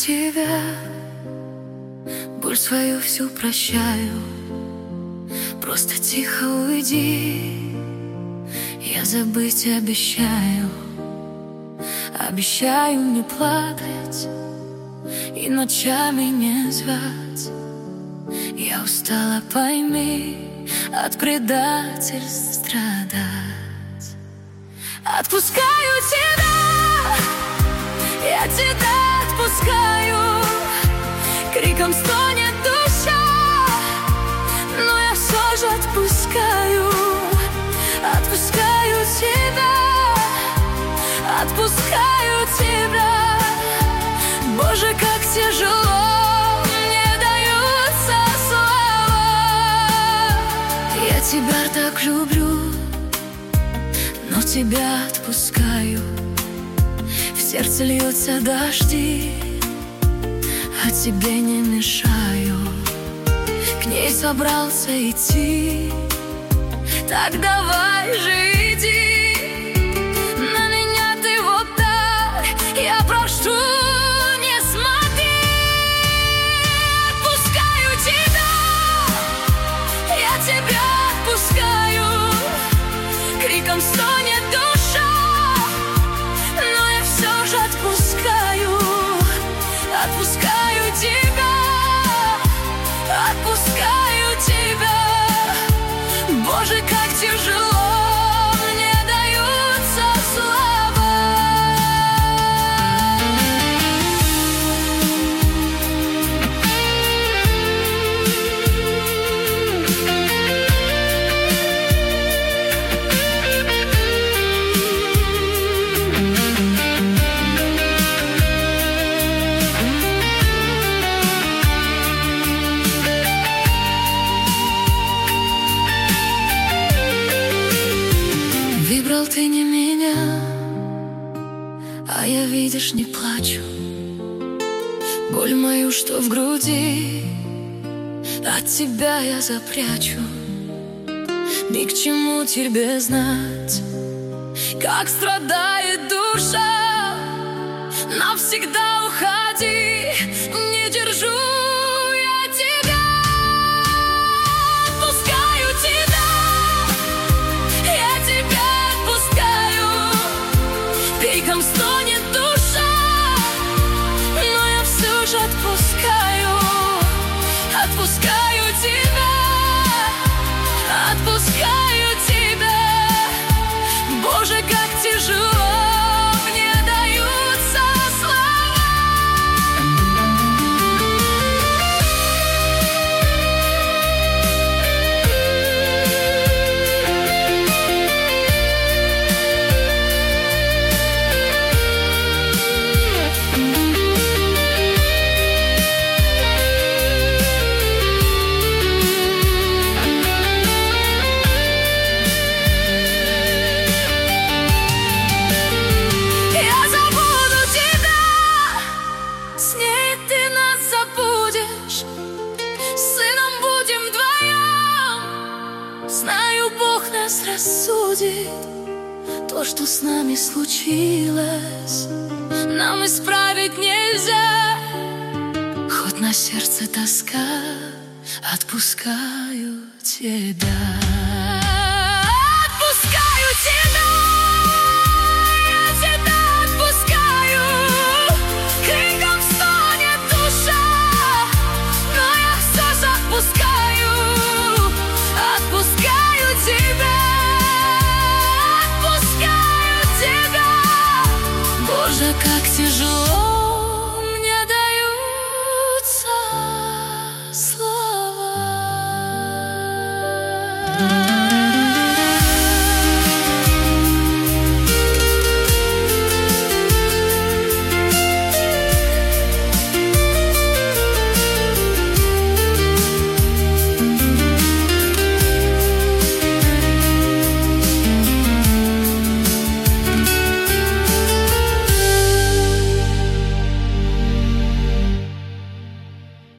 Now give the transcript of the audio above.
тебя, боль свою всю прощаю. Просто тихо уйди, я забыть обещаю. Обещаю не плакать и ночами не звать. Я устала, пойми, от предательств страдать. Отпускаю тебя, я тебя отпускаю. Криком стонет душа, но я все же отпускаю. Отпускаю тебя, отпускаю тебя. Боже, как тяжело мне даются слова. Я тебя так люблю, но тебя отпускаю. В сердце льются дожди, а тебе не мешаю. К ней собрался идти, так давай же иди. На меня ты вот так, я прошу, не смотри. Отпускаю тебя, я тебя отпускаю. Криком стонет душа, но я все же отпускаю. Отпускаю тебя, отпускаю тебя. Боже, как тяжело мне даются слова. Выбрал ты не меня, а я, видишь, не плачу. Боль мою, что в груди, от тебя я запрячу. Ни к чему тебе знать, как страдает душа. Навсегда уходи, не держу я тебя. Отпускаю тебя, я тебя отпускаю. Криком стонет душа, но я все же отпускаю. Отпускаю тебя, отпускаю тебя. Боже, как тяжело мне даются слова. Знаю, Бог нас рассудит. То, что с нами случилось, нам исправить нельзя. Хоть на сердце тоска, отпускаю тебя.